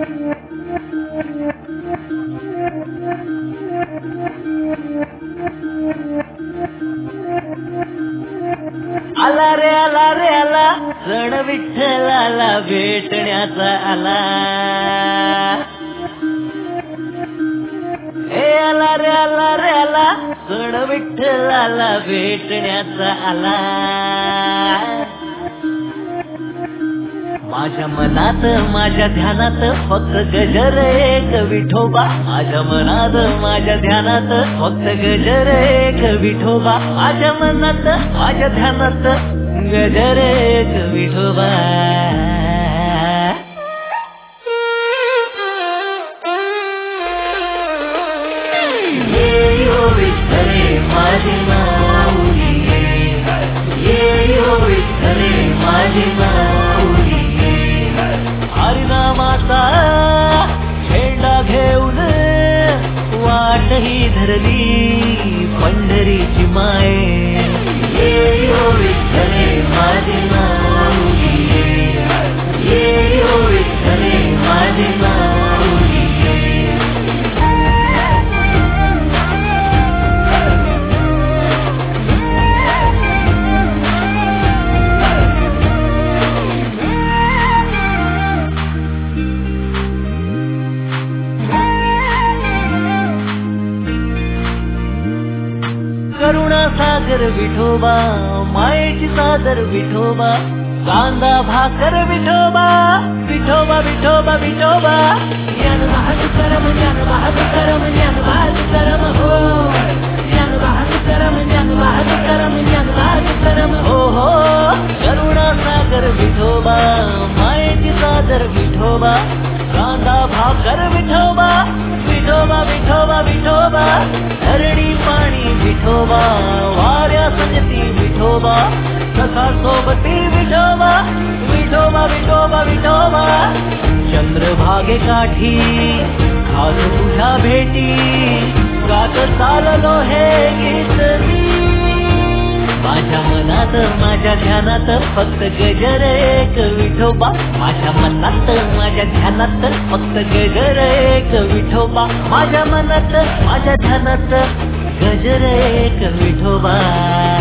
आला रे आला रे आला सण विठ्ठलाला भेटण्याचा आला. आला रे आला रे आला सण विठ्ठलाला भेटण्याचा आला. माझ्या मनात माझ्या ध्यानात फक्त गजर एक विठोबा. माझ्या मनात माझ्या ध्यानात फक्त गजर एक विठोबा. माझ्या मनात माझ्या ध्यानात गजर एक विठोबा. ये यो विठ्ठले माझी माऊली, ये यो विठ्ठले माझी माऊली. हरिनामाचा झेंडा घेऊन वाटही धरली पंढरीची माये. ये यो विठ्ठले माझी माऊली, ये यो विठ्ठले माझी माऊली. करुणा सागर विठोबा, मायेची सादर विठोबा. कांदा भाकर विठोबा, विठोबा विठोबा विठोबा. ज्ञान महान करम, ज्ञान महान करम, ज्ञान महान करम हो. ज्ञान महान करम, ज्ञान महान करम, ज्ञान महान करम हो हो. करुणा सागर विठोबा, मायेची सादर विठोबा. कांदा भाकर विठोबा, विठोबा विठोबा विठोबा. धरणी पाणी विठोबा, वाऱ्या संगती विठोबा. सखा सोबती विठोबा, विठोबा विठोबा विठोबा. चंद्रभागे काठी खास तुझ्या भेटी, गात चाललो हे गीत मी. माझ्या मनात माझ्या ध्यानात फक्त गजर एक विठोबा. माझ्या मनात माझ्या ध्यानात फक्त गजर एक विठोबा. माझ्या मनात माझ्या ध्यानात गजर एक विठोबा.